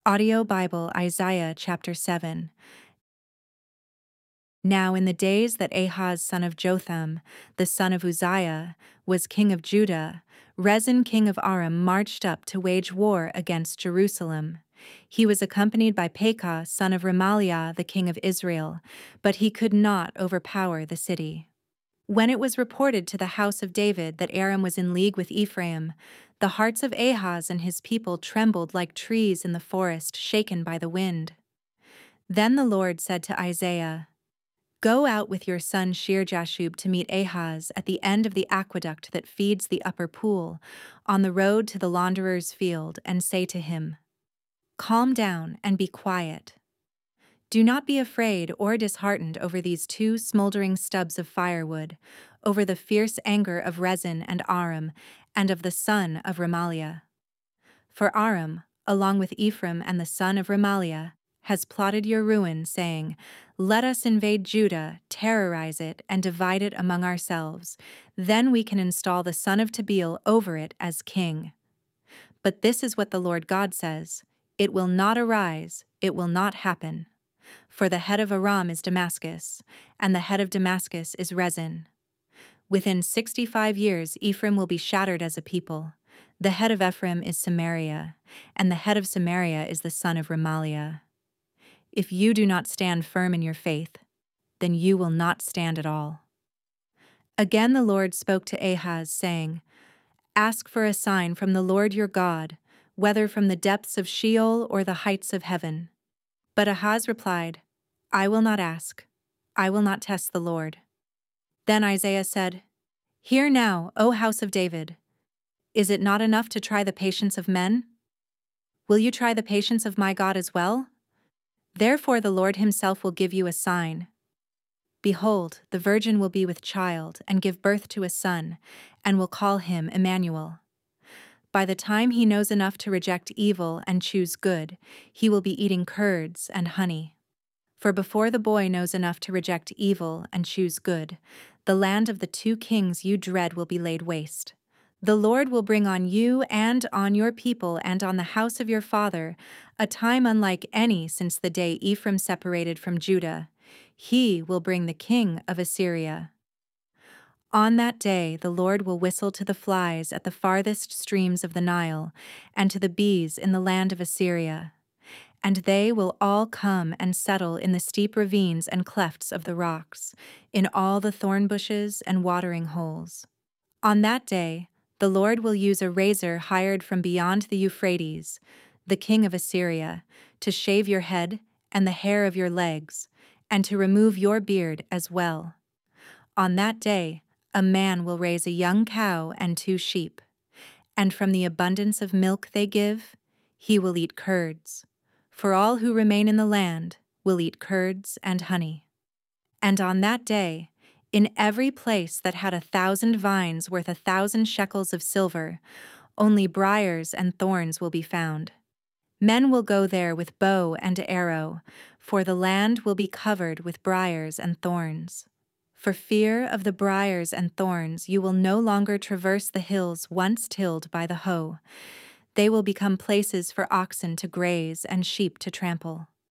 Audio Bible Isaiah chapter 7. Now in the days that Ahaz son of Jotham, the son of Uzziah, was king of Judah, Rezin king of Aram marched up to wage war against Jerusalem. He was accompanied by Pekah son of Remaliah the king of Israel, but he could not overpower the city. When it was reported to the house of David that Aram was in league with Ephraim, the hearts of Ahaz and his people trembled like trees in the forest shaken by the wind. Then the Lord said to Isaiah, "Go out with your son Shear-Jashub to meet Ahaz at the end of the aqueduct that feeds the upper pool, on the road to the launderer's field, and say to him, 'Calm down and be quiet. Do not be afraid or disheartened over these two smoldering stubs of firewood, over the fierce anger of Rezin and Aram, and of the son of Remaliah. For Aram, along with Ephraim and the son of Remaliah, has plotted your ruin, saying, "Let us invade Judah, terrorize it, and divide it among ourselves. Then we can install the son of Tabeel over it as king." But this is what the Lord God says, "It will not arise, it will not happen. For the head of Aram is Damascus, and the head of Damascus is Rezin. Within 65 years Ephraim will be shattered as a people. The head of Ephraim is Samaria, and the head of Samaria is the son of Remaliah. If you do not stand firm in your faith, then you will not stand at all." Again the Lord spoke to Ahaz, saying, "Ask for a sign from the Lord your God, whether from the depths of Sheol or the heights of heaven." But Ahaz replied, "I will not ask. I will not test the Lord." Then Isaiah said, "Hear now, O house of David. Is it not enough to try the patience of men? Will you try the patience of my God as well? Therefore the Lord himself will give you a sign. Behold, the virgin will be with child and give birth to a son, and will call him Emmanuel. By the time he knows enough to reject evil and choose good, he will be eating curds and honey. For before the boy knows enough to reject evil and choose good, the land of the two kings you dread will be laid waste. The Lord will bring on you and on your people and on the house of your father a time unlike any since the day Ephraim separated from Judah. He will bring the king of Assyria. On that day the Lord will whistle to the flies at the farthest streams of the Nile, and to the bees in the land of Assyria. And they will all come and settle in the steep ravines and clefts of the rocks, in all the thorn bushes and watering holes. On that day the Lord will use a razor hired from beyond the Euphrates, the king of Assyria, to shave your head and the hair of your legs, and to remove your beard as well. On that day a man will raise a young cow and 2 sheep, and from the abundance of milk they give, he will eat curds. For all who remain in the land will eat curds and honey. And on that day, in every place that had 1,000 vines worth 1,000 shekels of silver, only briars and thorns will be found. Men will go there with bow and arrow, for the land will be covered with briars and thorns. For fear of the briars and thorns, you will no longer traverse the hills once tilled by the hoe. They will become places for oxen to graze and sheep to trample.